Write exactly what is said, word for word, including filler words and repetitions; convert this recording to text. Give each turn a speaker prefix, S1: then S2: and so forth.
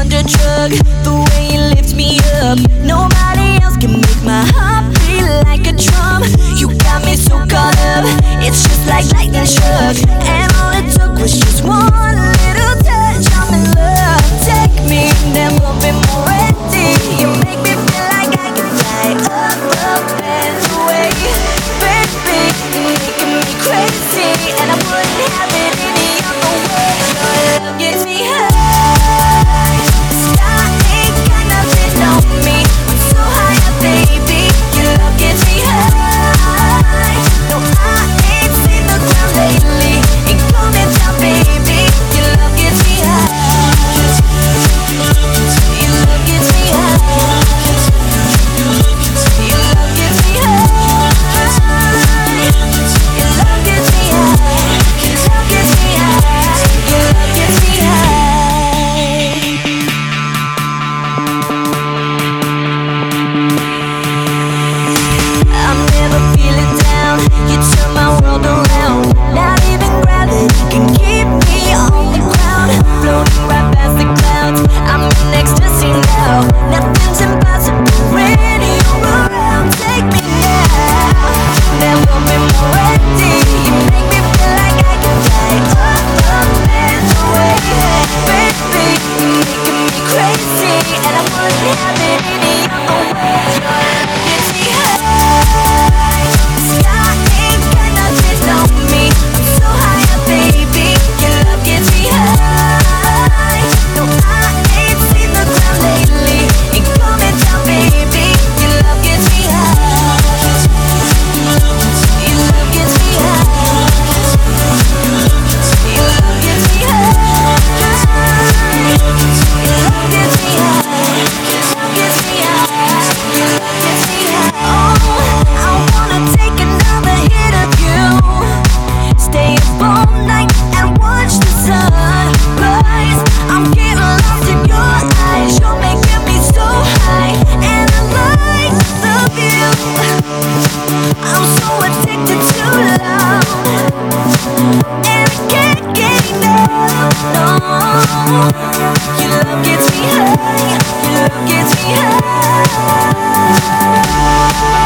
S1: under drug. The way you lift me up, nobody else can make my heart beat like a drum. You got me so caught up, it's just like lightning struck. And all it took was just one little touch. I'm in love, take me, never been more ready. You make me feel like I can fly up, up and away. Baby, you're making me crazy, and I wouldn't have it any other way. Your love gets me high, sky ain't got nothing on me. I'm so high up, baby, your love gets me high. No, I ain't seen the ground lately, ain't coming down, baby, your love gets me high. Your love gets me high. Your love gets me high. Your love gets me high. Your love gets me high. Your love gets me high. I'm never feeling down. You turn my world around. Not even gravity can keep me on the ground. Floating right past the clouds. I'm in ecstasy now. Nothing's impossible when you're around. Take me now. Never been more ready. You make me feel like I can fly up, up and away. Baby, you're making me crazy, and I wouldn't have it any other way. Your love gets me high. Sky ain't got nothing on me. I'm so high up, baby. Your love gets me high. No, I ain't seen the ground lately, ain't coming down, baby. Your love gets me high. Your love gets me high. Your love gets me high. Your love gets me high. Your love gets me high. Your love gets me high. Oh, I wanna take another hit of you. Stay up all night and watch the sun rise. I'm getting lost in your eyes. You're making me so high, and I like the view. I'm so addicted to love, and I can't get enough. No, your love gets me high. Your love gets me high.